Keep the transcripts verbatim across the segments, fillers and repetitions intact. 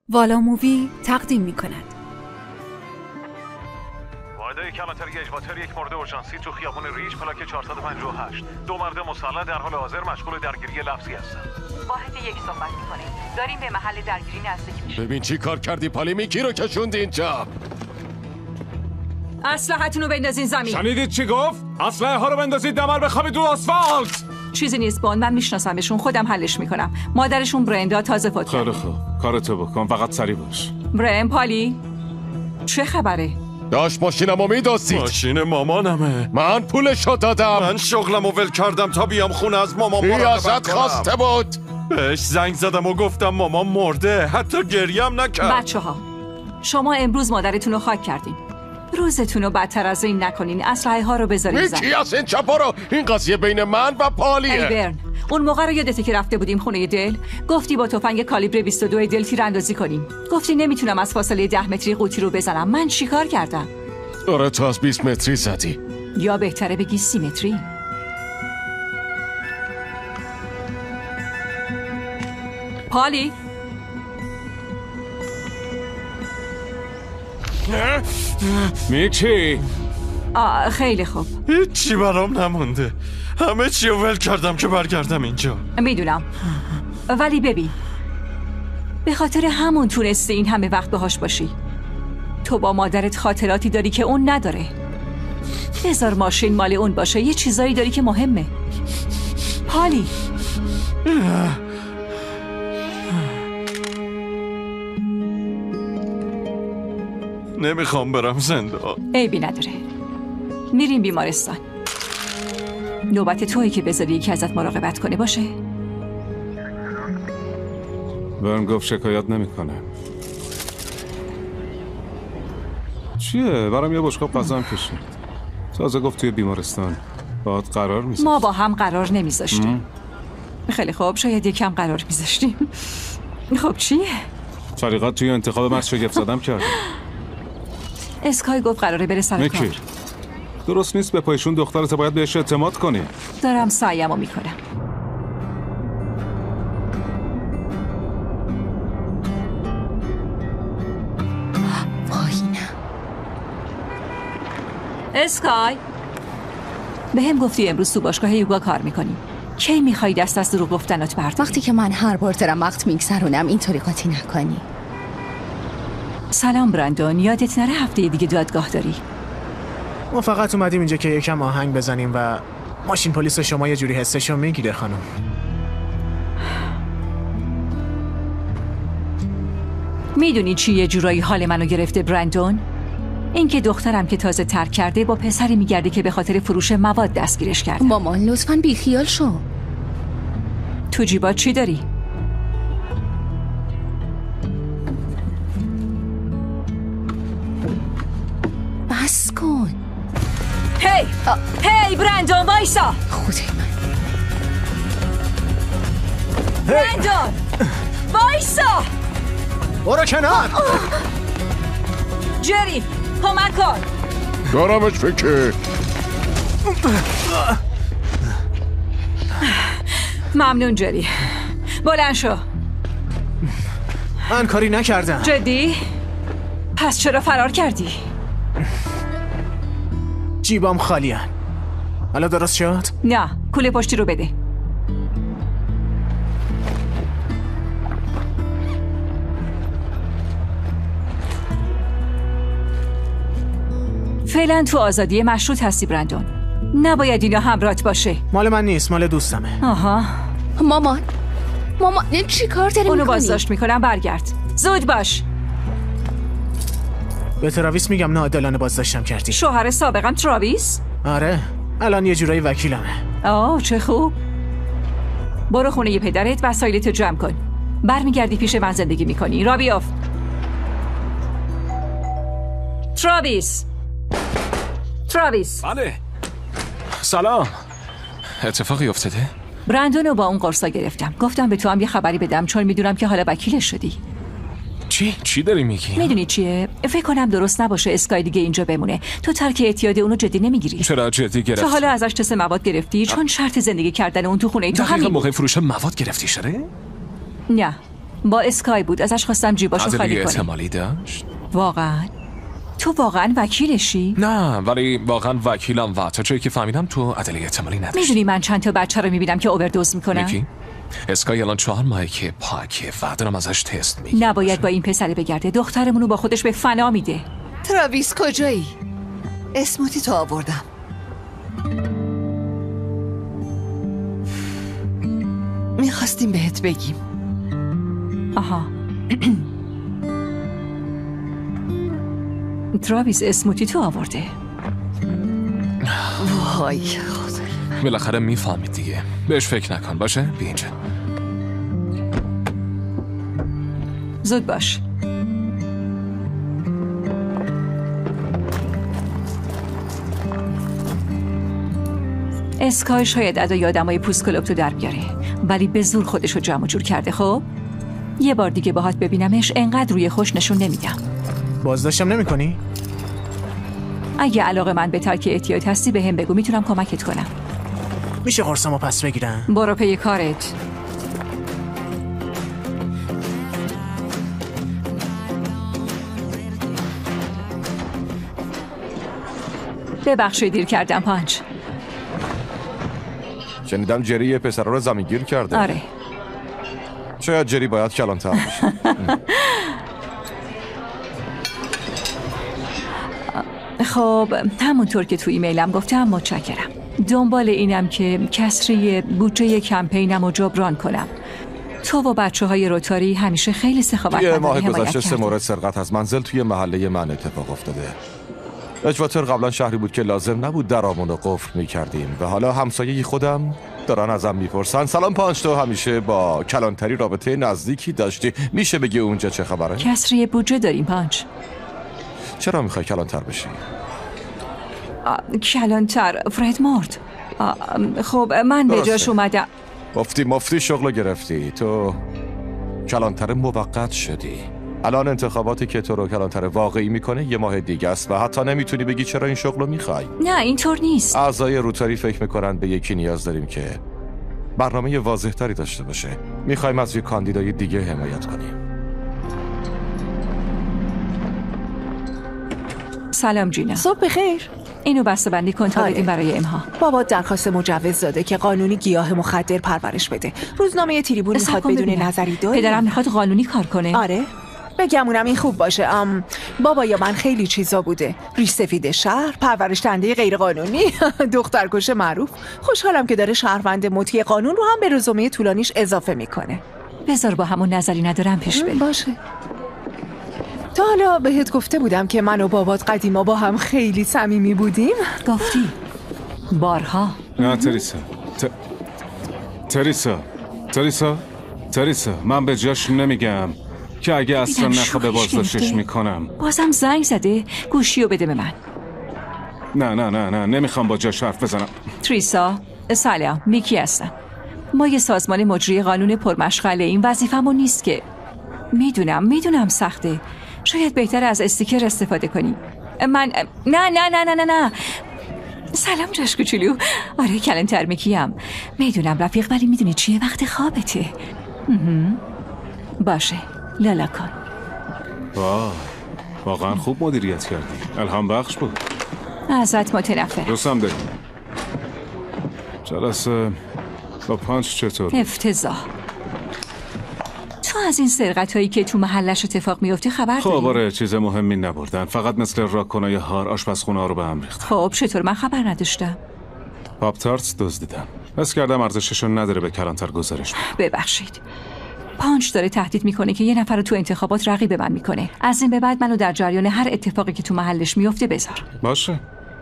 والا مووی تقدیم می کند واحده کلانتری اجباتر، یک مورد اورژانسی تو خیابون ریچ پلاک چهارصد و پنجاه و هشت. دو مرد مسلح در حال حاضر مشغول درگیری لفظی هستن. واحد یک صحبت میکنه. داریم به محل درگیری نزدیک میشیم. ببین چی کار کردی پالی، میکی رو کشوندی اینجا. اسلحه‌تون رو بندازین زمین. شنیدید چی گفت؟ اسلحه ها رو بندازید دمر بخوابید رو آسفالت. چیزی نیست بان، من میشناسمشون، خودم حلش میکنم. مادرشون برندا تازه فوت کرده. خیلی خوب، کارتو بکن، فقط سریع باش. برن، پالی چه خبره؟ داشت ماشینمو میدوزید. ماشین مامانمه. من پولشو دادم. من شغلمو ول کردم تا بیام خونه از مامان ریاست خواسته بود. بهش زنگ زدم و گفتم مامان مرده، حتی گریم نکرد. بچه ها شما امروز مادرتون رو خاک کردین، روزتون رو بدتر از این نکنین. اسلحه ها رو بذارین زمین. میکی از این چپا رو، این قضیه بین من و پالیه. ای برن، اون موقع رو یادته که رفته بودیم خونه دل؟ گفتی با تفنگ کالیبر بیست و دو دل تیراندازی کنیم. گفتی نمیتونم از فاصله ده متری قوطی رو بزنم. من چیکار کردم؟ آره تو از بیست متری زدی، یا بهتره بگی سی متری. پالی میکی آه خیلی خوب. هیچی برام نمونده، همه چی رو ول کردم که برگردم اینجا. میدونم، ولی ببین به خاطر همون تونسته این همه وقت باهاش باشی. تو با مادرت خاطراتی داری که اون نداره. بذار ماشین مال اون باشه، یه چیزایی داری که مهمه. پالی نمیخوام برم زندان. عیبی نداره، میریم بیمارستان. نوبت تویی که بذاری یکی ازت مراقبت کنه باشه. برن گفت شکایت نمیکنه. چیه؟ برام یه بشقاب غذا هم کشید. تازه گفت توی بیمارستان باهات قرار میذاشت. ما با هم قرار نمیذاشتیم. خیلی خوب، شاید یکم قرار میذاشتیم. خب چیه؟ طریقت توی انتخاب من شگفت زدم کرد. اسکای گفت قراره بره سر کار. درست نیست به پایشون دخترت، باید بهش اعتماد کنی. دارم سعیمو میکنم. وای نه. اسکای به هم گفتی امروز تو باشگاه یوگا کار میکنی. کی میخوای دست از دروغ گفتنات برداری؟ وقتی که من هر بار دارم وقت میگذرونم اینطوری قاطی نکنی. سلام برندون، یادت نره هفته دیگه دادگاه داری. ما فقط اومدیم اینجا که یکم آهنگ بزنیم و ماشین پلیس شما یه جوری حسشو میگیره خانم. میدونی چی یه جورایی حال منو گرفته برندون؟ این که دخترم که تازه ترک کرده با پسری میگرده که به خاطر فروش مواد دستگیرش کرده. مامان لطفاً بیخیال شو. تو جیبات چی داری؟ بس کن. هی هی برندون وایسا. خدای من. برندون وایسا. برو کنار. جری کمک کن. دارمش فکر. ممنون جری، بلند شو. من کاری نکردم. جدی؟ پس چرا فرار کردی؟ جیبام خالیه. حالا درست شد؟ نه، کوله پشتی رو بده. فعلا تو آزادی مشروط هستی برندون. نباید اینا همراهت باشه. مال من نیست، مال دوستمه. آها. مامان مامان چی کار داری اونو میکنی؟ بازداشت میکنم، برگرد. زود باش. به تراویس میگم ناعادلانه بازداشتم کردی. شوهر سابقم تراویس؟ آره، الان یه جورایی وکیلمه. آه چه خوب. برو خونه ی پدرت، وسایلتو جمع کن. برمیگردی پیش من زندگی میکنی. را بیافت. تراویس تراویس بله. سلام. اتفاقی افتاده؟ برندونو با اون قرصا گرفتم. گفتم به تو هم یه خبری بدم چون میدونم که حالا وکیلش شدی. چی؟ چی داری میگی؟ میدونی چیه؟ فکر کنم درست نباشه اسکای دیگه اینجا بمونه. تو ترک اعتیاد اونو جدی نمیگیری. چرا جدی گرفتی؟ تو حالا ازش تست مواد گرفتی چون شرط زندگی کردن اون تو خونه تو همین همین موقع فروش مواد گرفتی شده؟ نه، با اسکای بود. ازش خواستم جیباشو خالی ادله کنه. احتمالی داشت؟ واقعا؟ تو واقعا وکیلشی؟ نه، ولی واقعا وکیلم و تا جایی که فهمیدم تو ادله احتمالی نداشت. میدونی من چند تا بچه رو میبینم که اووردوز میکنن؟ میکی؟ اسکای الان چهار ماهه که پاکه و دارم ازش تست میگیرم. نباید با این پسره بگرده. دخترمونو با خودش به فنا میده. تراویس کجایی؟ اسموتی تو آوردم. میخواستیم بهت بگیم. آها. تراویس اسموتی تو آورده. وای خدا. بالاخره میفهمید دیگه. بهش فکر نکن. باشه؟ بیا اینجا. زود باش. اسکای شاید ادای آدمای پوست کلوب تو در بیاره، ولی به زور خودشو جمع جور کرده. خب یه بار دیگه باهات ببینمش انقدر روی خوش نشون نمیدم. بازداشتم نمی کنی؟ اگه علاقه من به ترک احتیاط هستی به هم بگو، میتونم کمکت کنم. میشه قرصمو پس بگیرم؟ برو پی کارت. ببخشید دیر کردم پانچ. شنیدم جری یه پسر رو زمینگیر کرده. آره. شاید جری باید کلانتر بشه. خب همونطور که تو ایمیلم گفتم متشکرم. دنبال اینم که کسری بودجه کمپینم رو جبران کنم. تو و بچه های روتاری همیشه خیلی سخاوتمندانه یه ماه حمایت گذشته سه کردید. مورد سرقت از منزل توی محله من اتفاق افتاده. اجواتر قبلا شهری بود که لازم نبود درامون رو قفل می‌کردیم و حالا همسایه خودم دارن ازم میپرسن سلام پانچ، تو همیشه با کلانتری رابطه نزدیکی داشتی، میشه بگی اونجا چه خبره؟ کسری بودجه داریم پانچ. چرا میخوای کلانتر بشی؟ آه، کلانتر فرد مرد. آه، خب من به درسته. جاش اومدم. مفتی مفتی شغل گرفتی، تو کلانتر موقت شدی. الان انتخاباتی که تو رو کلانتر واقعی میکنه یه ماه دیگه است و حتی نمیتونی بگی چرا این شغل رو میخوای. نه اینطور نیست. اعضای روتاری فکر میکنن به یکی نیاز داریم که برنامه واضح تری داشته باشه. میخوایم از یه کاندیدای دیگه حمایت کنیم. سلام جینا. صبح بخیر. اینو بسته‌بندی کن تا آره. بدیم برای امها. بابا درخواست مجوز داده که قانونی گیاه مخدر پرورش بده. روزنامه تریبون میخواد صبر کن بدون ببینم. نظری داری. پدرم میخواد قانونی کار کنه. آره بگمونم این خوب باشه. ام بابا یا من خیلی چیزا بوده. ریش سفید شهر، پرورش دهنده غیر قانونی، دخترکش معروف. خوشحالم که داره شهروند مطیع قانون رو هم به رزومه طولانیش اضافه میکنه. بذار با همون نظری ندارم پیش بریم. باشه. تا حالا بهت گفته بودم که من و بابات قدیما با هم خیلی صمیمی بودیم. گفتی بارها. نه تریسا ت... تریسا تریسا تریسا من به جاش نمیگم که اگه اصلا دیدم نخواه به شوخیش بازداشتش گرفته. میکنم. بازم زنگ زده. گوشیو بده به من. نه نه نه نه نمیخوام با جاش حرف بزنم. تریسا سلام، میکی هستم. ما یه سازمان مجری قانون پرمشغله. این وظیفمون نیست که. میدونم میدونم سخته. شاید بهتر از استیکر استفاده کنی. من نه نه نه نه نه نه سلام جاش کوچولو. آره کلانتر میکیم. میدونم رفیق، ولی میدونی چیه؟ وقت خوابته. مهم. باشه لالا کن. واه واقعا خوب مدیریت کردی. الهام بخش بود. ازت متنفر. دوستم داری. جلسه با پانچ چطور؟ افتضاح. تو از این سرقت هایی که تو محلش اتفاق میفته خبر خب داری؟ آره چیز مهمی نبردن، فقط مثل راکنای هار آشپزخونه ها رو به هم ریخت. خب چطور؟ من خبر نداشتم. پاپ تارتس دزدیدن. حس کردم ارزششون نداره به کلانتر گزارش بدم. ببخشید. پانچ داره تهدید میکنه که یه نفر رو تو انتخابات رقیب من میکنه. از این به بعد منو در جریان هر اتفاقی که تو محلش میفته بذار. باشه.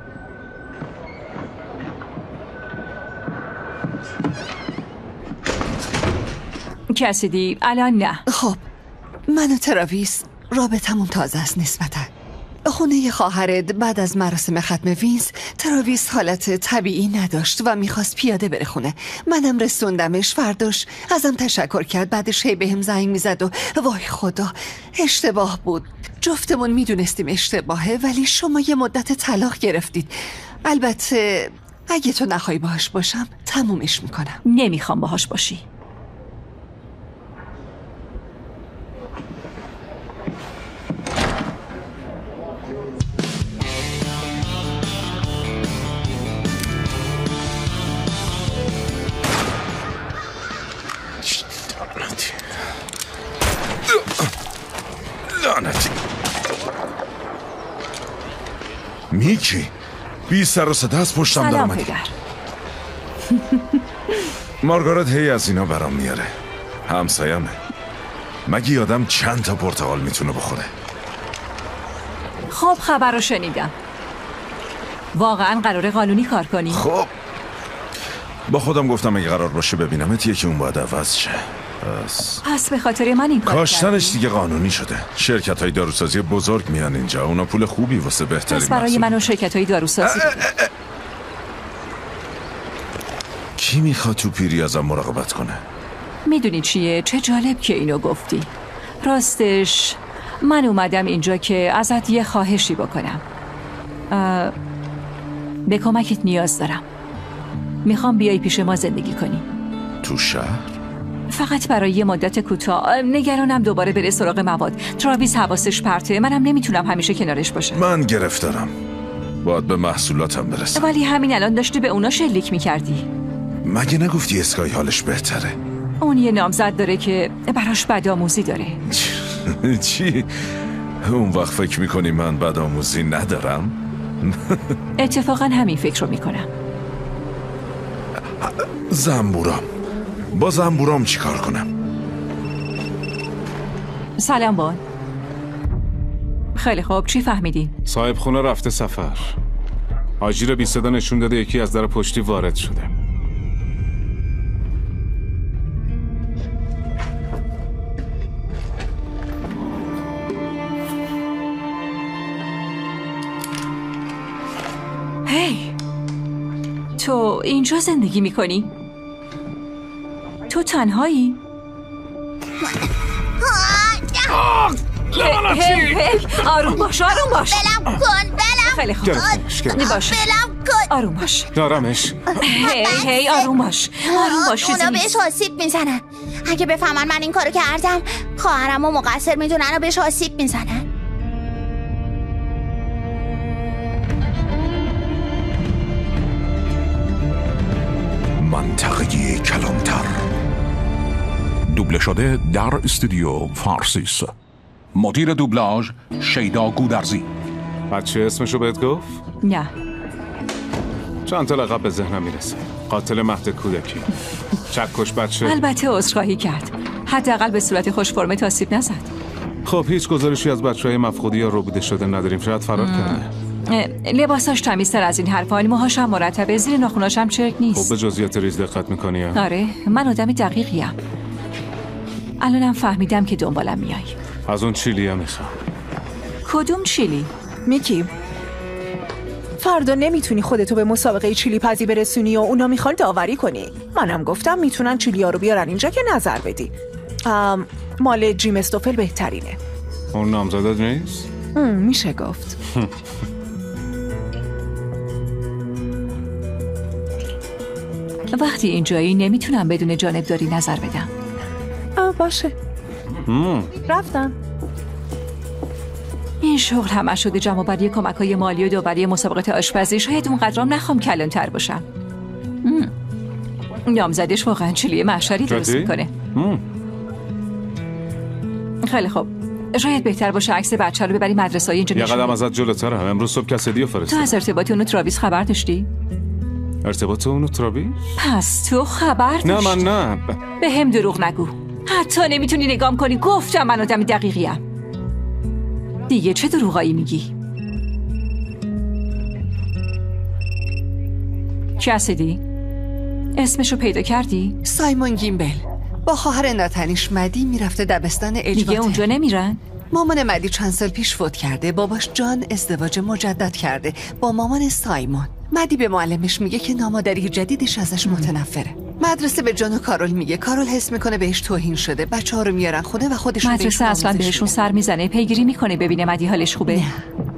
کسیدی؟ الان نه. خب من و تراویس رابطمون تازه است نسبتا. خونه خواهرت بعد از مراسم ختم وینز تراویس حالت طبیعی نداشت و میخواست پیاده بره خونه. منم رسوندمش. فرداش ازم تشکر کرد. بعدش هی بهم زنگ میزد و وای خدا اشتباه بود. جفتمون میدونستیم اشتباهه، ولی شما یه مدت طلاق گرفتید. البته اگه تو نخوای باهاش باشم تمومش میکنم. نمیخوام باهاش باشی. میکی بی سر و صدا از پشتم در سلام اومدی. پدر. مارگارت هی از اینا برام میاره. همسایمه. مگه آدم چند تا پرتقال میتونه بخوره؟ خب خبر رو شنیدم. واقعا قراره قانونی کار کنی؟ خب با خودم گفتم اگه قرار باشه ببینمت یکی اون باید عوض شه. پس پس به خاطر من این کار کاشتنش دیگه قانونی شده. شرکت های داروسازی بزرگ میان اینجا. اونا پول خوبی واسه بهترین پس برای من و شرکت های داروسازی اه اه اه. کی میخواد تو پیری ازم مراقبت کنه؟ میدونی چیه؟ چه جالب که اینو گفتی. راستش من اومدم اینجا که ازت یه خواهشی بکنم. به کمکت نیاز دارم. میخوام بیای پیش ما زندگی کنی. تو شهر؟ فقط برای یه مدت کوتاه. نگرانم دوباره بره سراغ مواد. تراویس حواسش پرته. منم نمیتونم همیشه کنارش باشم. من گرفتارم. باید به محصولاتم برسم. ولی همین الان داشتی به اونا شلیک میکردی. مگه نگفتی اسکای حالش بهتره؟ اون یه نامزد داره که براش بدآموزی داره. چی؟ اون وقت فکر میکنی من بدآموزی ندارم؟ اتفاقا همین فکر رو میکنم. زنبورام. با زنبورام چی کار کنم؟ سلام بان. خیلی خوب، چی فهمیدین؟ صاحب خونه رفته سفر. آجیر بی صدا نشون داده یکی از در پشتی وارد شده. هی تو اینجا زندگی میکنی؟ تو تنهایی؟ هی هی آروم باش آروم باش. بلم کن بلم خیلی خوب باشه. بلم کن. آروم باش. دارمش. هی هی آروم باش آروم باش. اونا بهش آسیب میزنن. اگه بفهمن من این کارو کردم خواهرمو مقصر میدونن و بهش آسیب میزنن. منطقه کلانتر دوبله شده در استودیو فارسیس. مدیر دوبلاژ شیدا گودرزی. بچه اسمشو بهت گفت؟ نه. چند تا لقب به ذهنم میرسه. قاتل مهد کودکی، چکش بچه. البته عذرخواهی کرد. حداقل به صورت خوش فرمت آسیب نزد. خب هیچ گزارشی از بچه‌های مفقودی یا ربوده شده نداریم. شاید فرار کرده. لباساش تمیزتر از این حرفا، موهاش هم مرتبه، زیر ناخناش هم چرک نیست. خب به جزئیات ریز دقت می‌کنی؟ آره من آدم دقیقیم. الانم فهمیدم که دنبالم میای. از اون چیلی هم میخوام. کدوم چیلی؟ میکی فردا نمیتونی خودتو به مسابقه چیلی پزی برسونی و اونا میخوان داوری کنی. منم گفتم میتونن چیلی ها رو بیارن اینجا که نظر بدی. ام، مال جیم استوفل بهترینه. اون نامزدت نیست؟ میشه گفت. وقتی اینجایی نمیتونم بدون جانبداری نظر بدم. آه باشه. مم. رفتم. این شغل همه شده جمع بری کمک‌های مالی و داوری مسابقات آشپزی. شاید اون قدرام نخوام کلان‌تر باشم. نامزدش واقعا چیلی محشری درست میکنه. خیلی خوب. شاید بهتر باشه عکس بچه رو ببری مدرسه‌ای اینجا یه نشون. قدم ازت جلوترم. امروز صبح کسدیو فرستادم. تو از ارتباط اونو تراویس خبر داشتی؟ ارتباط اونو تراویس؟ پس تو خبر داشتی؟ نه من نه. به هم دروغ نگو. حتی نمیتونی نگام کنی. گفتم من آدم دقیقیم. دیگه چه دروغایی میگی؟ کسدی؟ اسمشو پیدا کردی؟ سایمون گیمبل با خواهر ناتنیش مدی میرفته دبستان اجباته. دیگه اونجا نمیرن؟ مامان مدی چند سال پیش فوت کرده. باباش جان ازدواج مجدد کرده با مامان سایمون. مدی به معلمش میگه که نامادری جدیدش ازش متنفره. مدرسه به جان و کارول میگه. کارول حس میکنه بهش توهین شده. بچه‌ها رو میارن خونه و خودشون مدرسه اصلا بهشون سر میزنه. پیگیری میکنه ببینه مدی حالش خوبه. نه.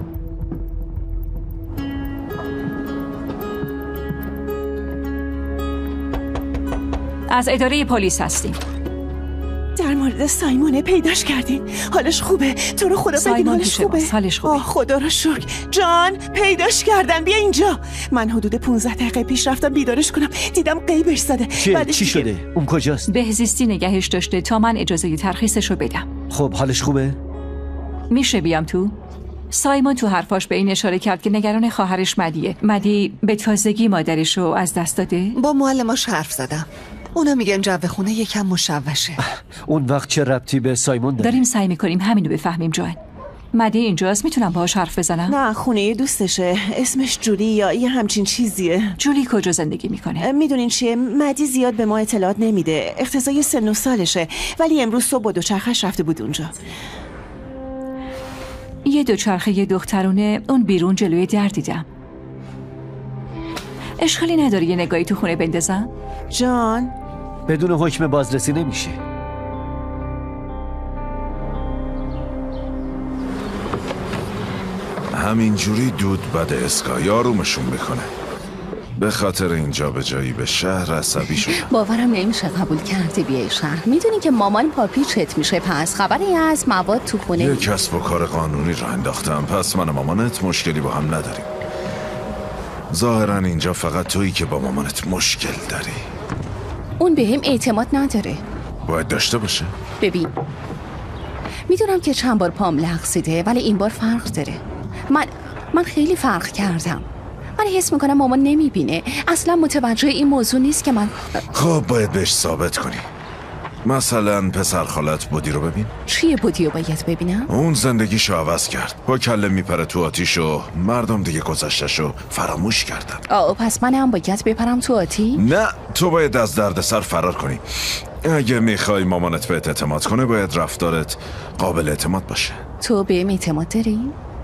از اداره پلیس هستیم. در مورد سایمونه پیداش کردین؟ حالش خوبه؟ تو رو خدا بگین حالش خوبه؟ حالش خوبه. آه خدا رو شکر. جان پیداش کردن. بیا اینجا. من حدود پونزده دقیقه پیش رفتم بیدارش کنم. دیدم قیبش زده. چیه؟ چی شده؟ اون کجاست؟ بهزیستی نگهش داشته تا من اجازه ترخیصش رو بدم. خب حالش خوبه؟ میشه بیام تو؟ سایمون تو حرفاش به این اشاره کرد که نگران خواهرش مدیه. مدی به تازگی مادرش رو از دست داده؟ با معلماش حرف زدم. اونا میگن جو خونه یکم مشوشه. اون وقت چه ربطی به سایمون داره؟ داریم سعی میکنیم همینو بفهمیم جان. مدی اینجاست، میتونم باهاش حرف بزنم؟ نه، خونه دوستشه، اسمش جولی یا یه همچین چیزیه. جولی کجا زندگی میکنه؟ میدونین چیه، مدی زیاد به ما اطلاعات نمیده، اقتضای سن و سالشه، ولی امروز صبح با دوچرخش رفته بود اونجا. یه دوچرخه یه دخترونه اون بیرون جلوی در دیدم. اشکالی نداره یه نگاهی تو خونه بندازم؟ جان بدون حکم بازرسی نمیشه. همینجوری دود بد اسکای آرومشون میکنه. به خاطر اینجا به جایی به شهر عصبی شدم. باورم نمیشه قبول کردی بیای شهر. میدونی که مامان پاپی چت میشه، پس خبری از مواد تو خونه؟ یه کسب و کار قانونی را انداختم، پس من و مامانت مشکلی با هم نداریم. ظاهرا اینجا فقط تویی که با مامانت مشکل داری. اون به هم اعتماد نداره. باید داشته باشه. ببین، میدونم که چند بار پام لغزیده، ولی این بار فرق داره. من من خیلی فرق کردم. من حس میکنم مامان نمیبینه، اصلا متوجه این موضوع نیست که من. خب باید بهش ثابت کنی. مثلا پسر خالت بودی رو ببین. چیه بودی رو باید ببینم؟ اون زندگیشو عوض کرد، با کله میپره تو آتیشو، مردم دیگه گذشتشو فراموش کردن. آه پس من هم باید بپرم تو آتیش؟ نه، تو باید از دردسر فرار کنی. اگه میخوای مامانت بهت اعتماد کنه باید رفتارت قابل اعتماد باشه. تو بهم اعتماد داری؟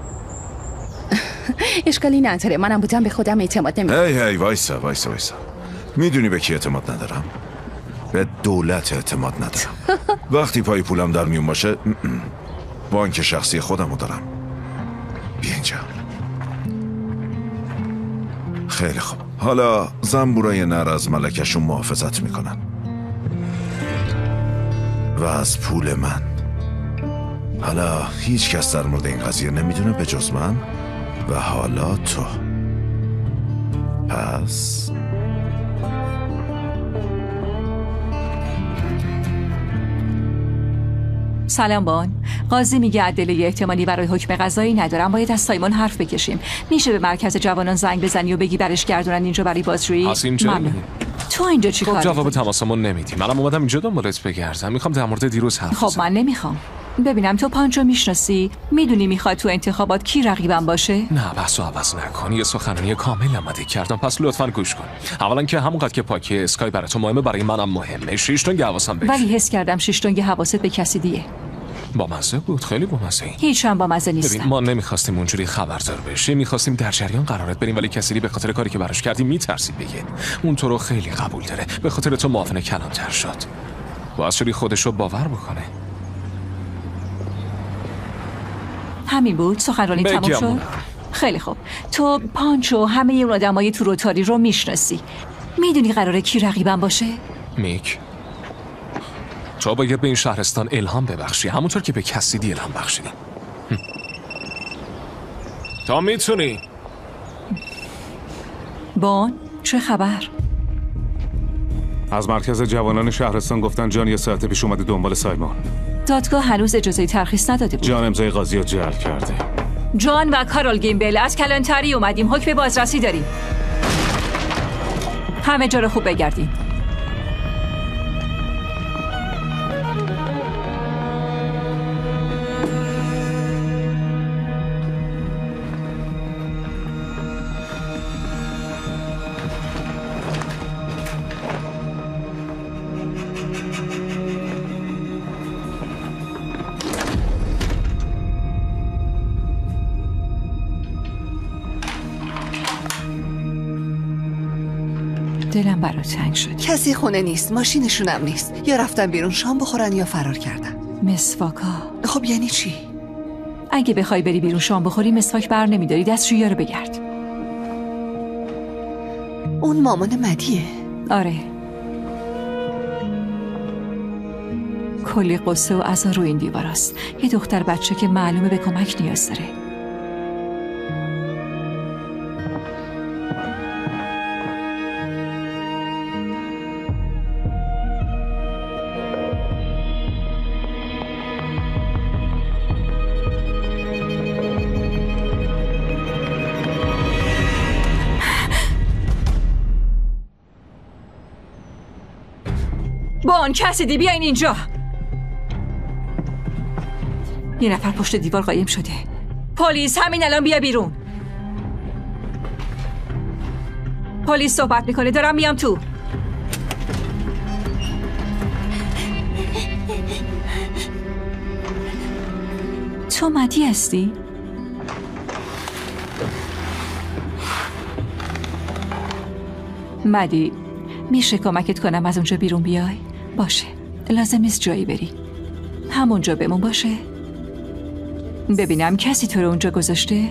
اشکالی نداره، منم بودم به خودم اعتماد نمیکنم. هی هی وایسا وایسا وایسا میدونی به کی اعتماد ندارم؟ به دولت اعتماد ندارم. وقتی پای پولم در میون باشه بانک شخصی خودمو دارم. بیا اینجا. خیلی خوب، حالا زنبورای نر از ملکشون محافظت میکنن و از پول من. حالا هیچ کس در مورد این قضیه نمیدونه به جز من و حالا تو. پس سلام بان. قاضی میگه ادله احتمالی برای حکم قضایی ندارم، باید از سایمون حرف بکشیم. میشه به مرکز جوانان زنگ بزنی و بگی برش گردونن اینجا برای بازجویی؟ از اینجا تو اینجا چی کار؟ خب جواب تماسمون نمیدی. منم اومدم اینجا دنبالت بگردم، میخوام در مورد دیروز حرف خب من نمیخوام. ببینم تو پانچو میشناسی؟ میدونی میخواد تو انتخابات کی رقیبم باشه؟ نه بحثو عوض نکن، یه سخنرانی کامل آماده کردم، پس لطفاً گوش کن. اولا که همونقدر که پاکی اسکای برای تو مهمه، برای منم مهمه. شش تونگ حواسم بشه. ولی حس کردم شش تونگ حواست به کسی دیگه. با مزه بود، خیلی با مزه. هیچ هم با مزه نیستم. ببین ما نمیخواستیم اونجوری خبردار بشیم، میخواستیم در جریان قرارت بریم، ولی کسی به خاطر کاری که براش کردی میترسید بگه. اون تو رو خیلی قبول داره، به خاطر تو معاون کلانتر شد. باعث شدی خودشو باور بکنه. همین بود؟ سخنرانی تموم شد؟ خیلی خوب. تو پانچو همه اون آدمای تو روتاری رو میشناسی. میدونی قراره کی رقیبم باشه؟ میک، تو باید به این شهرستان الهام ببخشی، همونطور که به کسیدی الهام بخشیدی. تا میتونی. بان، چه خبر؟ از مرکز جوانان شهرستان گفتن جان یه ساعت پیش اومده دنبال سایمون. دادگاه هنوز اجازه ترخیص نداده بود. جان امضای قاضی رو جعل کرده. جان و کارول گیمبل از کلانتری اومدیم، حکم بازرسی داریم. همه جا رو خوب بگردیم. دلم برات تنگ شد. کسی خونه نیست، ماشینشونم نیست. یا رفتن بیرون شام بخورن یا فرار کردن. مسواکا. خب یعنی چی؟ اگه بخوای بری بیرون شام بخوری مسواک بر نمیداری، دستشویی رو بگرد. اون مامان مدیه؟ آره. کلی قصه و عزا رو این دیواراست. یه دختر بچه که معلومه به کمک نیاز داره. بان کسیدی بیاین اینجا. یه نفر پشت دیوار قایم شده. پلیس همین الان بیا بیرون. پلیس صحبت میکنه. دارم میام تو. تو مدی هستی؟ مدی میشه کمکت کنم از اونجا بیرون بیای؟ باشه، لازم نیست جایی بری، همونجا بمون. باشه ببینم کسی تو رو اونجا گذاشته؟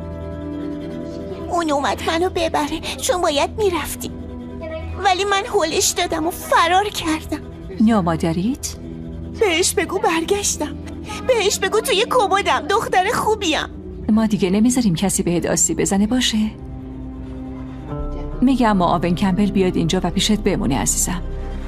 اون اومد منو ببره چون باید میرفتی، ولی من هولش دادم و فرار کردم. نیا مادریت؟ بهش بگو برگشتم، بهش بگو توی کمدم، دختر خوبیم. ما دیگه نمیذاریم کسی بهت آسیب بزنه. باشه میگم معاون کمبل بیاد اینجا و پیشت بمونه عزیزم.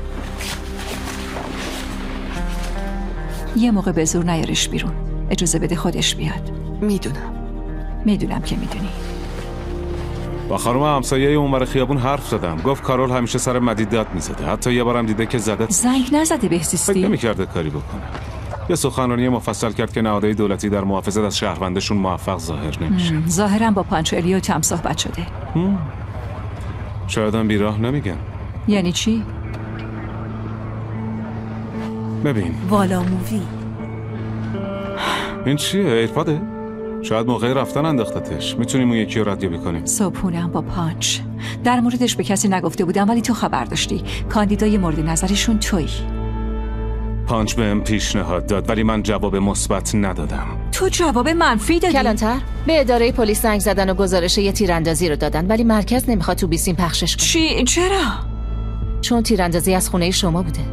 یه موقع به زور نیارش بیرون، اجازه بده خودش بیاد. میدونم میدونم که میدونی. با خانم همسایه اونور خیابون حرف زدم، گفت کارول همیشه سر مدید داد میزده، حتی یه بارم دیده که زدت. زنگ نزده بهزیستی؟ فکر نمی‌کرده کاری بکنه. یه سخنرانی مفصل کرد که نهادهای دولتی در محافظت از شهروندشون موفق ظاهر نمیشن. ظاهرا با پانچو الیو تم صحبت شده. شاید هم بیراه نمیگن. یعنی چی؟ ببین والا مووی. این چیه؟ ایرپاده؟ شاید موقع رفتن انداختتش. میتونیم اون یکی رو ردیابی کنیم. صبحونم با پانچ در موردش به کسی نگفته بودم، ولی تو خبر داشتی. کاندیدای مورد نظرشون تویی. پانچ بهم پیشنهاد داد ولی من جواب مثبت ندادم. تو جواب منفی دادی؟ کلانتر به اداره پلیس زنگ زدن و گزارش یه تیراندازی رو دادن، ولی مرکز نمیخواد تو بیسیم پخشش کنه. چی؟ چرا؟ چون تیراندازی از خونه شما بوده.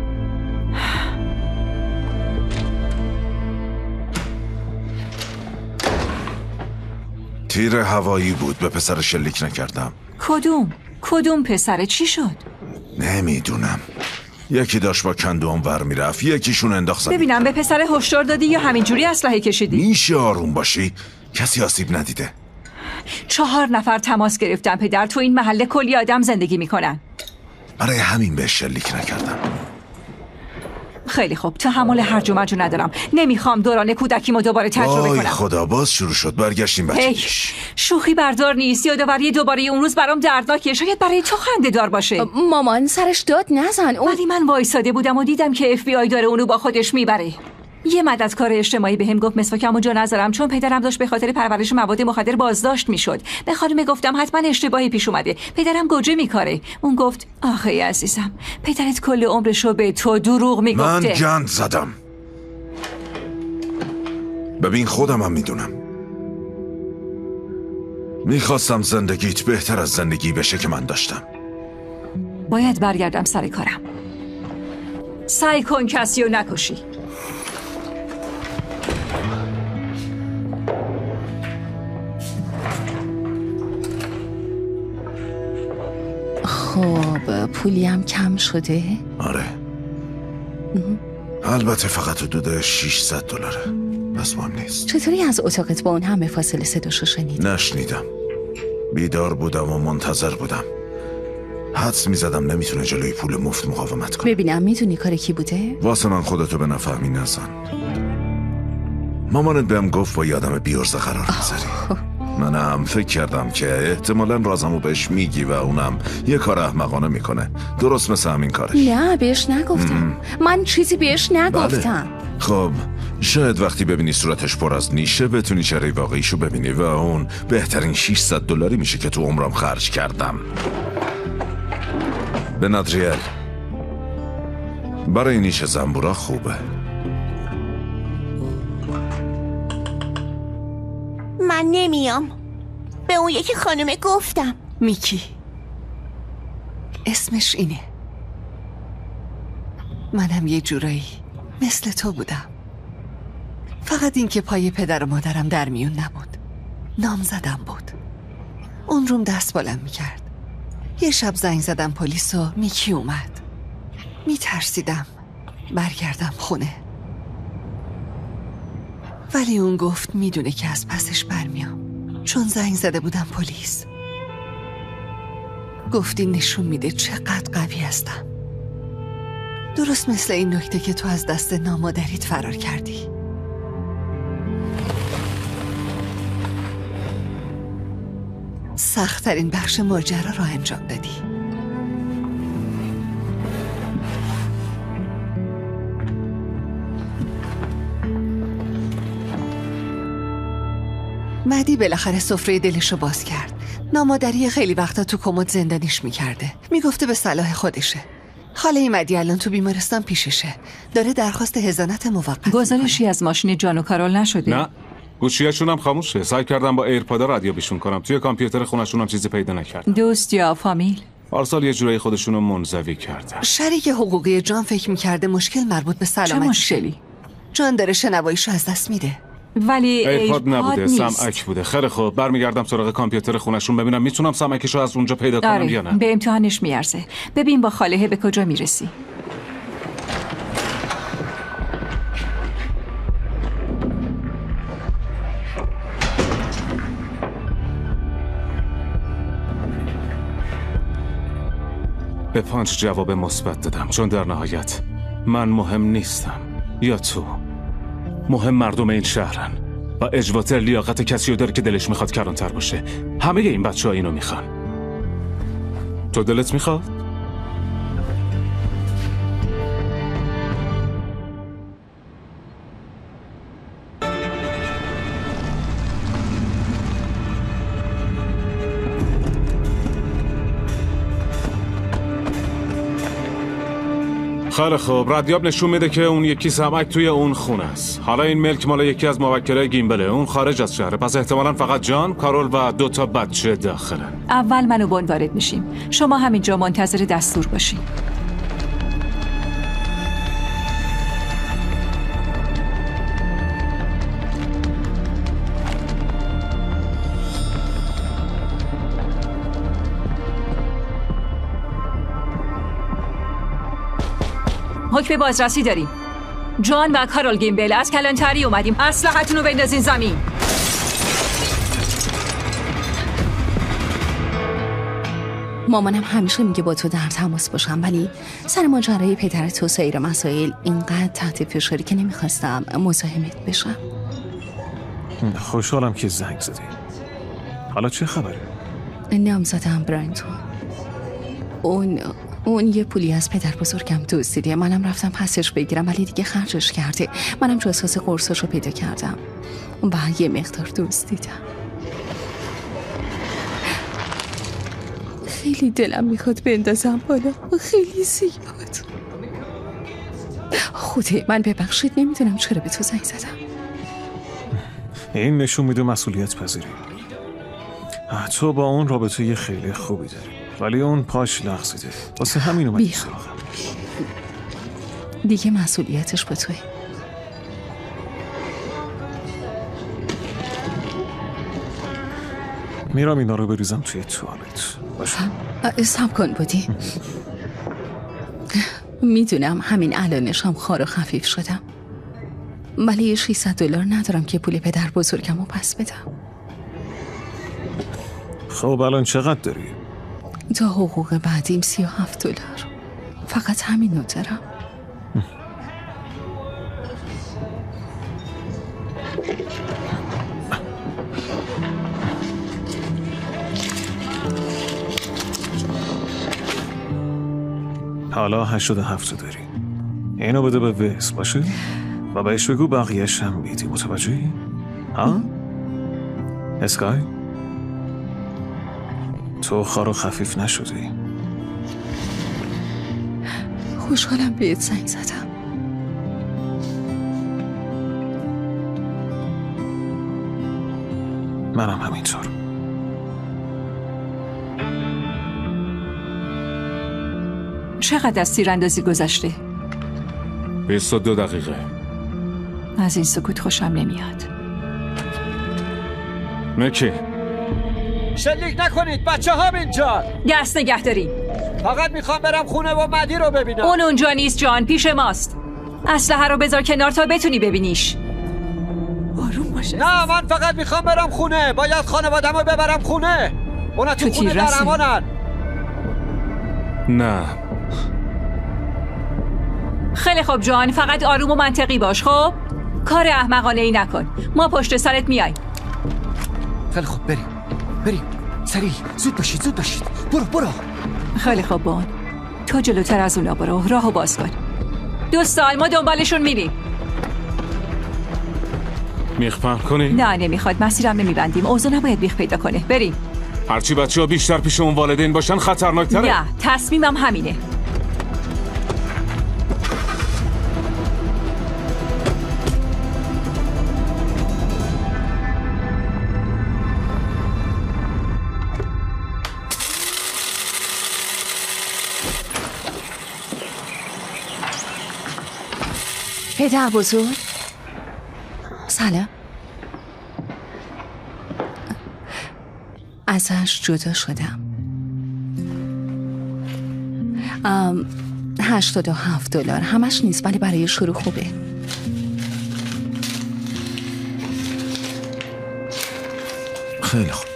تیر هوایی بود، به پسر شلیک نکردم. کدوم؟ کدوم پسره؟ چی شد؟ نمیدونم، یکی داشت با کندوم ور میرفت، یکیشون انداخت زمین. ببینم به پسر هشدار دادی یا همینجوری اسلحه کشیدی؟ میشه آروم باشی؟ کسی آسیب ندیده. چهار نفر تماس گرفتن پدر، تو این محله کلی آدم زندگی میکنن. برای همین به شلیک نکردم. خیلی خوب، تحمل هرج و مرج ندارم. نمیخوام دوران کودکیمو دوباره تجربه کنم. وای خدا، باز شروع شد. برگشتیم بچگیش. شوخی بردار نیست. یادآوری دوباره اون روز برام دردناکه. شاید برای تو خنده دار باشه. مامان سرش داد نزن. اون... ولی من وایساده بودم و دیدم که اف بی آی داره اونو با خودش میبره. یه مددکار اجتماعی بهم گفت مسواکمو جا نذارم چون پدرم داشت به خاطر پرورش مواد مخدر بازداشت میشد. به خانم گفتم حتما اشتباهی پیش اومده، پدرم گوجه میکاره. اون گفت آخه عزیزم، پدرت کل عمرشو به تو دروغ میگفته. من گند زدم. ببین خودم هم میدونم. میخواستم زندگیت بهتر از زندگی بشه که من داشتم. باید برگردم سر کارم. سعی کن کسی رو نکشی. خب پولی هم کم شده؟ آره. البته فقط حدود ششصد دلاره، پس مهم نیست. چطوری از اتاقت با اون همه فاصله صداشو شنیدی؟ نشنیدم. بیدار بودم و منتظر بودم. حدس میزدم نمیتونه جلوی پول مفت مقاومت کنه. ببینم میدونی کار کی بوده؟ واسه من خودتو به نفهمی نزن. مامانت بهم گفت با یادم بیارزه قرار میذاری. منم فکر کردم که احتمالاً رازمو بهش میگی و اونم یه کار احمقانه میکنه، درست مثل همین کارش. نه بهش نگفتم. ام. من چیزی بهش نگفتم. بله. خب شاید وقتی ببینی صورتش پر از نیشه بتونی چهره واقعیشو ببینی و اون بهترین ششصد دلاری میشه که تو عمرم خرج کردم. به نادریل، برای نیش زنبورا خوبه. من نمیام. به اون یکی خانومه گفتم. میکی اسمش اینه. منم یه جورایی مثل تو بودم، فقط این که پای پدر و مادرم در میون نبود. نامزدم بود. اون روم دست بالم میکرد. یه شب زنگ زدم پلیس و میکی اومد. میترسیدم برگردم خونه، ولی اون گفت میدونه که از پسش برمیام چون زنگ زده بودم پلیس. گفتی نشون میده چقدر قوی هستم. درست مثل این نکته که تو از دست نامادریت فرار کردی. سخت‌ترین بخش ماجرا را انجام دادی. مهدی بالاخره سفره دلشو باز کرد. نامادری خیلی وقتا تو کمد زندانیش میکرده. میگفته به صلاح خودشه. خاله مهدی الان تو بیمارستان پیششه. داره درخواست حضانت موقت. گزارشی از ماشین جان و کارول نشده؟ نه. گوشیاشون هم خاموشه. سعی کردم با ایرپادا ردیابیشون کنم. توی کامپیوتر خونشون هم چیزی پیدا نکردم. دوست یا فامیل؟ پارسال یه جورایی خودشونو منزوی کردن. شریک حقوقی جان فکر میکرده مشکل مربوط به سلامتی. چه مشکلی؟ جان داره شنواییشو از دست میده. ولی ایرپاد نبوده، نیست. سمعک بوده. خیلی خوب، برمیگردم سراغ کامپیوتر خونشون ببینم میتونم سمعکشو از اونجا پیدا کنم آره. یا نه. به امتحانش میارزه. ببین با خاله به کجا میرسی. به پانچ جواب مثبت دادم، چون در نهایت من مهم نیستم یا تو. مهم مردم این شهرن و اجواتر لیاقت کسی رو داره که دلش میخواد کلانتر باشه. همه این بچه ها اینو میخوان. تو دلت میخواد؟ خیلی خوب، ردیاب نشون میده که اون یکی سمعک توی اون خونه است. حالا این ملک مال یکی از موکلای گیمبله. اون خارج از شهره، پس احتمالاً فقط جان، کارول و دو تا بچه داخلن. اول منو بان وارد میشیم. شما همینجا منتظر دستور باشین. حکم بازرسی داریم. جان و کارول گیمبل از کلانتری اومدیم. اسلحتون رو بندازین زمین. مامانم همیشه میگه با تو در تماس باشم، ولی سر ماجرای پدرت و سایر مسائل اینقدر تحت فشاری که نمیخواستم مزاحمت بشم. خوشحالم که زنگ زدی. حالا چه خبره؟ نامزدم برایتون. اون اون یه پولی از پدر بزرگم دزدیده. منم رفتم پسش بگیرم ولی دیگه خرجش کرده. منم جاساس قرصاشو پیدا کردم و یه مقدار دزدیدم. خیلی دلم میخواد بندازم بالا، خیلی زیاد. خودی من ببخشید، نمیدونم چرا به تو زنگ زدم. این نشون میده مسئولیت پذیری. تو با اون رابطه یه خیلی خوبی داری، ولی اون پاش لغزیده. واسه همین اومدی سراغم. دیگه مسئولیتش به توی. میرم اینا رو بریزم توی توالت. باشه؟ سب کن بودی. میدونم همین الانش هم خار و خفیف شدم، ولی ششصد دلار ندارم که پول پدر بزرگم رو پس بدم. خب الان چقدر داری؟ تا حقوق بعدیم سی و هفت دلار. فقط همین رو دارم. حالا هشتاد و هفت داری. اینو بده به ویس باشه و بهش بگو بقیه‌اش هم میدی. متوجهی؟ ها؟ اسکای؟ تو خار و خفیف نشدی. خوشحالم بهت زنگ زدم. منم همینطور. چقدر از تیراندازی گذشته؟ بیست و دو دقیقه. از این سکوت خوشم نمیاد. نکی شلیک نکنید بچه ها اینجا. دست نگه داریم. فقط میخوام برم خونه و مدی رو ببینم. اون اونجا نیست جان، پیش ماست. اسلحه رو بذار کنار تا بتونی ببینیش. آروم باشه. نه من فقط میخوام برم خونه. باید خانوادم رو ببرم خونه. اونا تو, تو خونه در امانن. نه خیلی خوب جان، فقط آروم و منطقی باش. خب کار احمقانه ای نکن، ما پشت سرت میایم. خیلی خوب، بریم بریم سریع، زود باشید زود باشید. برو برو. خیلی خوب بان، تو جلوتر از اونا برو، راهو باز کن. دوستان ما دنبالشون میریم. میخ پهن کنی؟ نه نمیخواد، مسیرم نمیبندیم، اوضاع نباید میخ پیدا کنه. بریم. هرچی بچه ها بیشتر پیش اون والدین باشن خطرناکتره. نه تصمیمم همینه. پدر بزرگ سلام. ازش جدا شدم. ام هشتاد و هفت دلار همش نیست ولی برای شروع خوبه. خیلی خوب.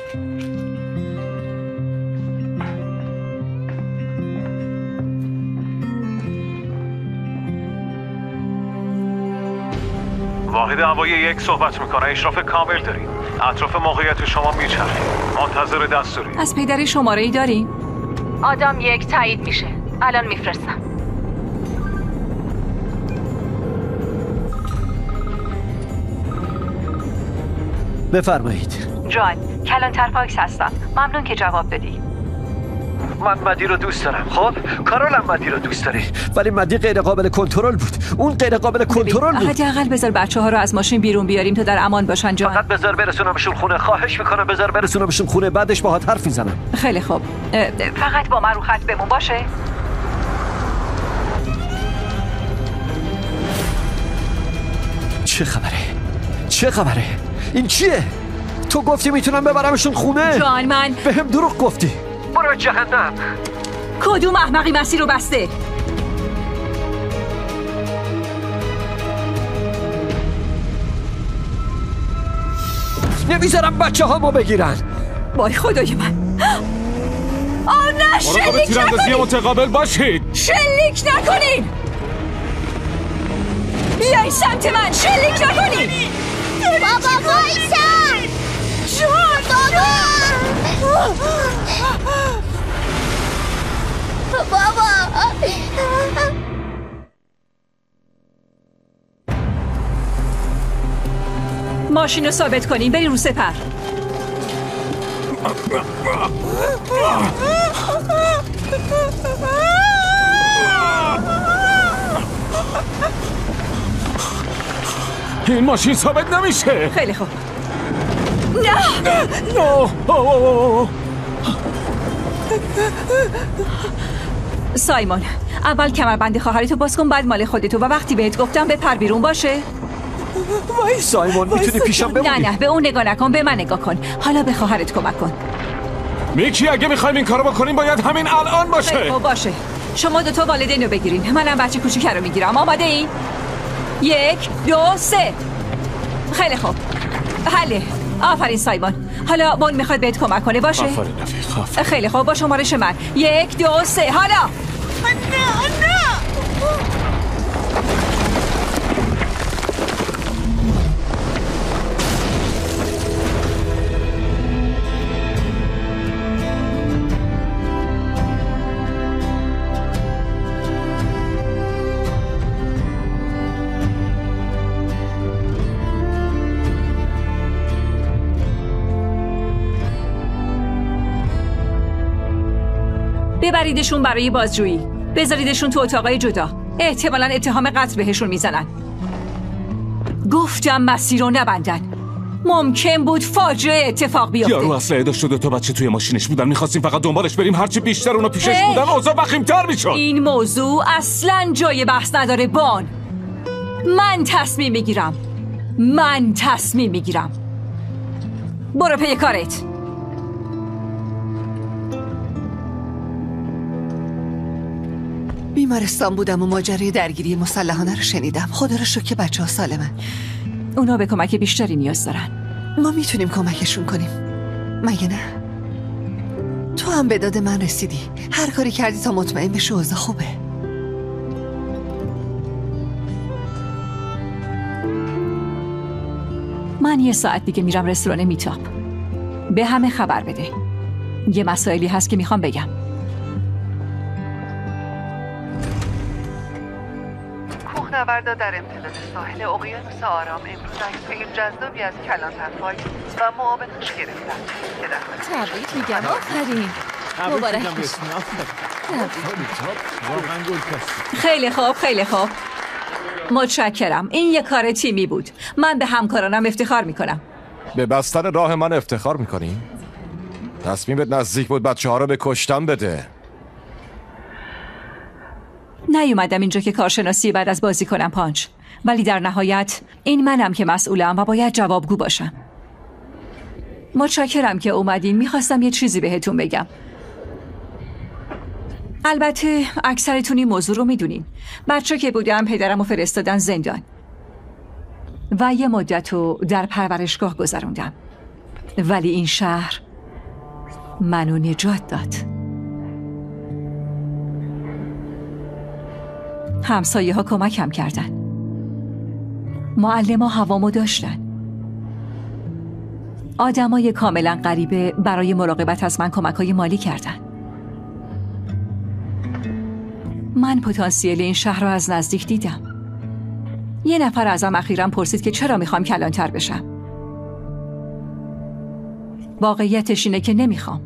واحد هوایی یک صحبت میکنه، اشراف کامل داریم. اطراف موقعیت شما میچرخیم، منتظر دستوری. از پدری شماره ای داریم؟ آدم یک تایید میشه، الان میفرستم. بفرمایید. جان، کلانتر پاکس هستم. ممنون که جواب دادی. من مدی رو دوست دارم. خب کارول هم مدی رو دوست داره، ولی مدی غیر قابل کنترل بود. اون غیر قابل کنترل بود. حداقل بذار بچه ها رو از ماشین بیرون بیاریم تا در امان باشن جان. فقط بذار برسونمشون خونه. خواهش میکنم بذار برسونمشون خونه، بعدش باهات حرف میزنم. خیلی خوب، فقط با من رو خط بمون باشه. چه خبره؟ چه خبره؟ این چیه؟ تو گفتی میتونم ببرمشون خونه؟ جان من به هم دروغ گفتی. برو جهنم. کدوم احمقی مسیر رو بسته؟ نمیذارم بچه ها ما بگیرن. وای خدای من. آه نه، شلیک نکنین. متقابل باشید. شلیک نکنین. بیاین سمت من، شلیک نکنین. بابا وایسا. جان بابا. بابا. ماشین رو ثابت کنین، برین رو سپر. این ماشین ثابت نمیشه. خیلی خوب. نه نه. سایمون، اول کمربند خواهرتو باز کن، بعد مال خودتو، و وقتی بهت گفتم بپر بیرون باشه. وای سایمون، میتونی پیشم بمونی؟ نه نه، به اون نگاه نکن، به من نگاه کن. حالا به خواهرت کمک کن. میکی اگه میخوایم این کارو بکنیم باید همین الان باشه. خب باشه، شما دوتا والدین رو بگیرین، منم بچه کوچیک رو میگیرم. آماده این؟ یک دو سه. خیلی خوب، حله. آفرین سایمون. حالا بون میخواد بهت کمک کنه باشه؟ آفرین رفیق، آفرین. خیلی خوب، با شمارش من. یک دو سه. حالا نه نه. ببریدشون برای بازجویی، بذاریدشون تو اتاقای جدا. احتمالاً اتهام قتل بهشون میزنن. گفتم مسیر رو نبندن، ممکن بود فاجعه اتفاق بیفته. یارو اسلحه داشت و دو تا بچه توی ماشینش بودن، میخواستیم فقط دنبالش بریم، هرچی بیشتر اونا پیشش بودن اوضاع وخیم‌تر میشد. این موضوع اصلاً جای بحث نداره بان. من تصمیم میگیرم، من تصمیم میگیرم. برو پی کارت. بیمارستان بودم و ماجرای درگیری مسلحانه رو شنیدم. خدا رو شکر که بچه ها سالمن. اونا به کمک بیشتری نیاز دارن. ما میتونیم کمکشون کنیم، مگه نه؟ تو هم به داد من رسیدی، هر کاری کردی تا مطمئن بشی اوضاع خوبه. من یه ساعت دیگه میرم رستوران میتاب. به همه خبر بده. یه مسائلی هست که میخوام بگم. کوهنوردا در امتداد ساحل اقیانوس آرام امروز عکس‌های جذابی از کلانتر فایل و معاونش گرفتن که در حال تبریک میگم. آفرین. مبارک باشی. خیلی خوب خیلی خوب. متشکرم. این یه کار تیمی بود. من به همکارانم افتخار میکنم. به بستن راه من افتخار میکنی؟ تصمیمت نزدیک بود بچه ها رو به کشتن بده. نیومدم اینجا که کارشناسی بعد از بازی کنم پانچ، ولی در نهایت این منم که مسئولم و باید جوابگو باشم. متشکرم که اومدین. میخواستم یه چیزی بهتون بگم. البته اکثرتون این موضوع رو میدونین. بچه که بودم پدرم رو فرستادن زندان و یه مدت رو در پرورشگاه گذروندم، ولی این شهر منو نجات داد. همسایه ها کمکم کردن. معلم ها هوامو داشتن. آدمای کاملا غریبه برای مراقبت از من کمک های مالی کردن. من پتانسیل این شهر رو از نزدیک دیدم. یه نفر ازم اخیراً پرسید که چرا میخوام کلانتر بشم. واقعیتش اینه که نمیخوام.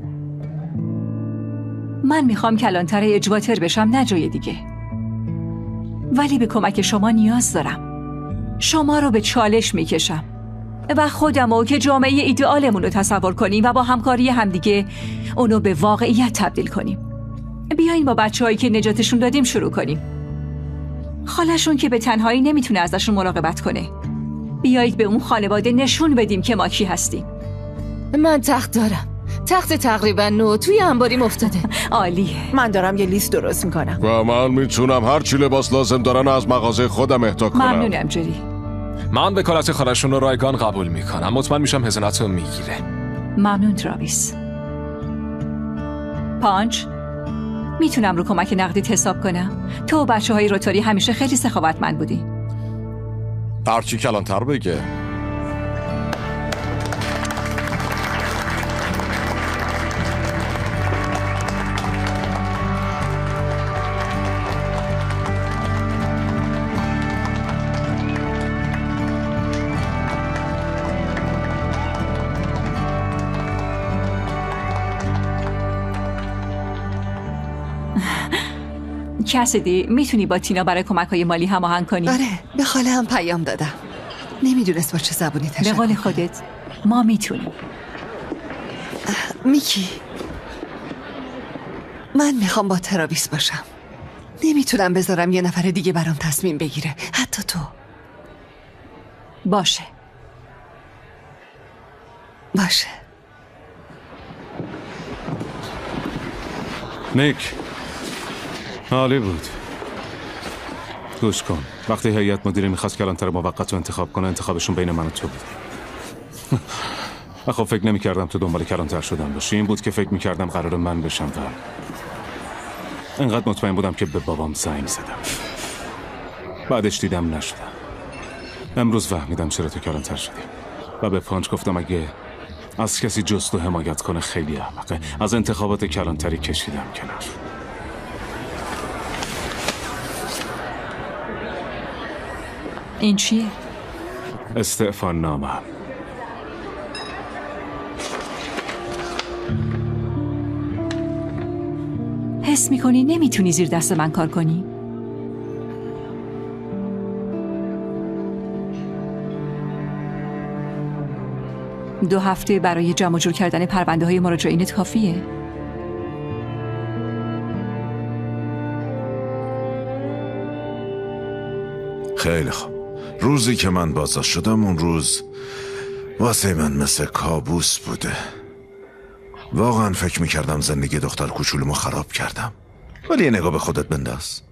من میخوام کلانتر اجواتر بشم، نه جای دیگه. ولی به کمک شما نیاز دارم. شما رو به چالش میکشم و خودمو که جامعه ایدئالمون رو تصور کنیم و با همکاری همدیگه اونو به واقعیت تبدیل کنیم. بیاین با بچه‌هایی که نجاتشون دادیم شروع کنیم. خالشون که به تنهایی نمیتونه ازشون مراقبت کنه. بیایید به اون خانواده نشون بدیم که ما کی هستیم. من تخت دارم. تخت تقریبا نو توی انباریم افتاده. عالیه. من دارم یه لیست درست میکنم و من میتونم هر چی لباس لازم دارن از مغازه خودم اهدا کنم. ممنونم جری. من وکالت خالشون رو رایگان قبول میکنم. مطمئن میشم هزینه‌ات رو میگیره. ممنون تراویس. پانچ، میتونم رو کمک نقدیت حساب کنم؟ تو و بچه های روتاری همیشه خیلی سخاوتمند بودی. هرچی کلانتر بگه. کسیدی میتونی با تینا برای کمک‌های مالی هماهنگ کنی؟ آره، به خاله هم پیام دادم. نمیدونست با چه زبونی تشکر. به قول خودت ما میتونیم. میکی، من میخوام با تراویس باشم. نمیتونم بذارم یه نفر دیگه برام تصمیم بگیره، حتی تو. باشه باشه. نیک، عالی بود. گوش کن، وقتی هیئت مدیره میخواست کلانتر موقت رو انتخاب کنه، انتخابشون بین من و تو بود. و خب فکر نمیکردم تو دنبال کلانتر شدن باشی. این بود که فکر میکردم قرار من بشم و انقدر مطمئن بودم که به بابام زنگ زدم. بعدش دیدم نشدم. امروز فهمیدم چرا تو کلانتر شدی و به پانچ گفتم اگه از کسی جز تو حمایت کنه خیلی احمقه. از انتخابات کلانتری کشیدم کنار. این چیه؟ استعفا نامه. حس میکنی نمیتونی زیر دست من کار کنی؟ دو هفته برای جمع جور کردن پرونده های مراجعینت کافیه؟ خیلی خوب. روزی که من بازداشت شدم اون روز واسه من مثل کابوس بوده. واقعا فکر میکردم زندگی دختر کوچولومو خراب کردم. ولی یه نگاه به خودت بنداز.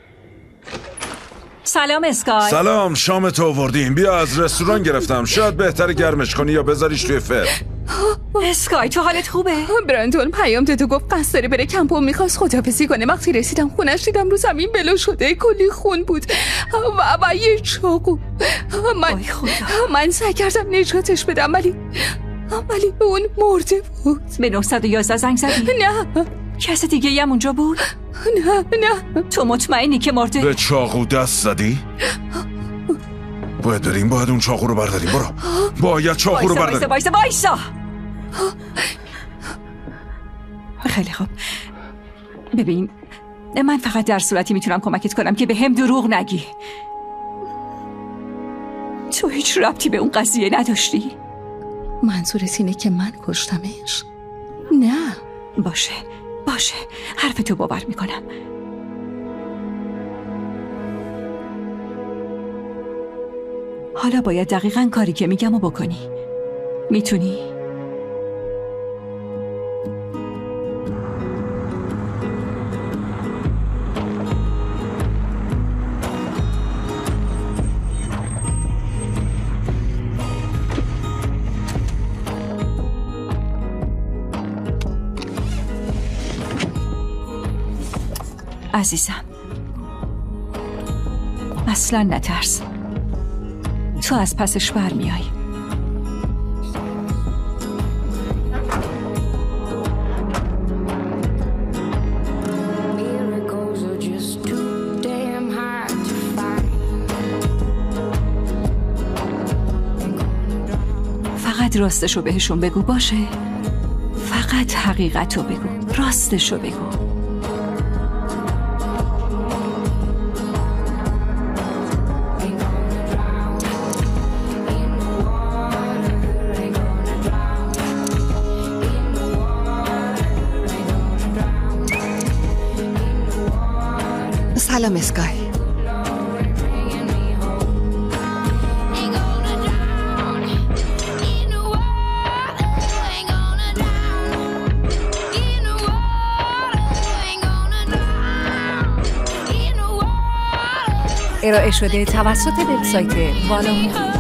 سلام اسکای. سلام، شام تو آوردیم. بیا از رستوران گرفتم. شاید بهتر گرمش کنی یا بذاریش توی فر. اسکای تو حالت خوبه؟ برندون پیام داد و گفت قصد داره بره کمپ و میخواست خداحافظی کنه. وقتی رسیدم خونش دیدم رو زمین بلا شده، کلی خون بود و, و یه چاقو. من من سعی کردم نجاتش بدم ولی ولی اون مرده بود. به نه یک یک زنگ زدی؟ نه. کس دیگه هم اونجا بود؟ نه نه. تو مطمئنی که مرده؟ به چاقو دست زدی؟ باید بریم، باید اون چاقو رو برداریم. برو، باید چاقو رو برداریم. وایسا وایسا خیلی خوب. ببین من فقط در صورتی میتونم کمکت کنم که به هم دروغ نگی. تو هیچ ربطی به اون قضیه نداشتی؟ منظورت اینه که من کشتمش؟ نه. باشه باشه، حرف تو باور میکنم. حالا باید دقیقاً کاری که میگم رو بکنی. میتونی؟ عزیزم اصلا نترس، تو از پسش برمیای. فقط راستشو بهشون بگو، باشه؟ فقط حقیقتو بگو، راستشو بگو. سلام اسکای. ارائه شده توسط وبسایت والامو.